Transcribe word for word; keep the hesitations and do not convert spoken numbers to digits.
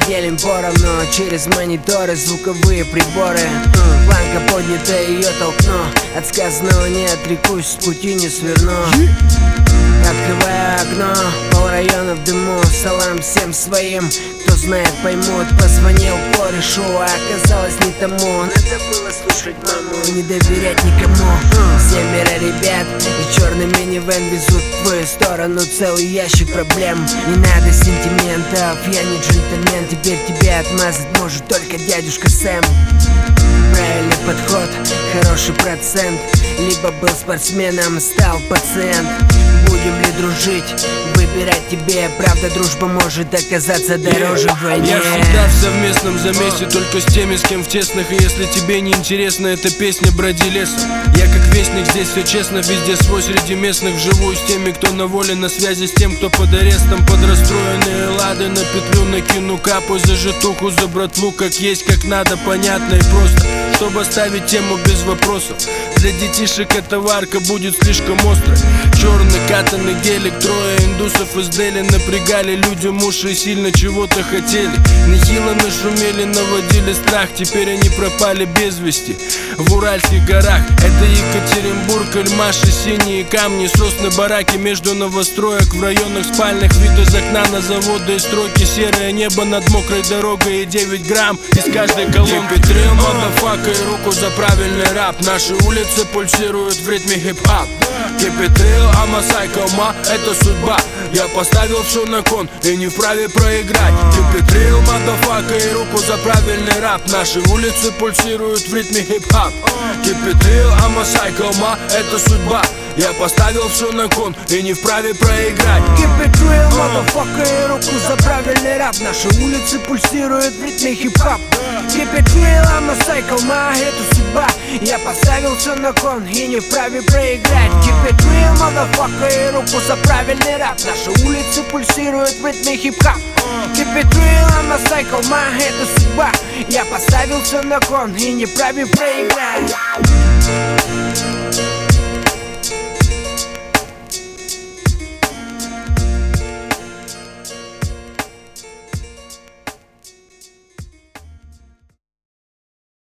делим поровну через мониторы, звуковые приборы. Планка поднята, ее толкну. От сказанного не отрекусь, с пути не сверну. Открываю окно, полрайона в дыму. Салам всем своим, кто знает, поймут. Позвонил корешу, а оказалось не тому. Надо было слушать маму, не доверять никому. Семеро ребят и черный минивэн везут в твою сторону целый ящик проблем. Не надо сентиментов, я не джентльмен. Теперь тебя отмазать может только дядюшка Сэм. Правильный подход, хороший процент. Либо был спортсменом, стал пациент. Будем ли дружить? Выбирать тебе. Правда, дружба может оказаться дороже в войне. Я всегда в совместном замесе, только с теми, с кем в тесных. И если тебе не интересна эта песня, броди лесом. Я как вестник, здесь все честно, везде свой среди местных. Вживую с теми, кто на воле, на связи с тем, кто под арестом. Под расстроенные лады на петлю накину капу за житуху, за братву, как есть, как надо, понятно и просто. Чтобы оставить тему без вопросов. Для детишек эта варка будет слишком острой. Черный катанный гелик, трое индусов из Дели. Напрягали людям уши и сильно чего-то хотели. Нехило нашумели, наводили страх. Теперь они пропали без вести в Уральских горах. Это Екатеринбург, Ильмаши, синие камни, сосны, бараки между новостроек. В районах спальных вид из окна на заводы и стройки. Серое небо над мокрой дорогой и девять грамм из каждой колонки. Трил, мадафака, и руку за правильный рап. Наши улицы пульсируют в ритме хип-хап. Keep it real, I'm a psycho, ма, это судьба. Я поставил все на кон и не вправе проиграть. Keep it real, мадафака, и руку за правильный рап. Наши улицы пульсируют в ритме хип-хап. Keep it real, I'm a psycho, ма, это судьба. Я поставил все на кон и не вправе проиграть. Keep it real, motherfucker, и руку за правильный рап. Наши улицы пульсируют в ритме хип-хап. Keep it real, I'm a psycho, ма, это судьба. Я поставил все на кон и не вправе проиграть. Keep it real, motherfucker, и руку за правильный рап. Наши улицы пульсируют в ритме хип-хап. Keep it real, I'm a psycho, ма, это судьба. Я поставил все на кон и не вправе проиграть.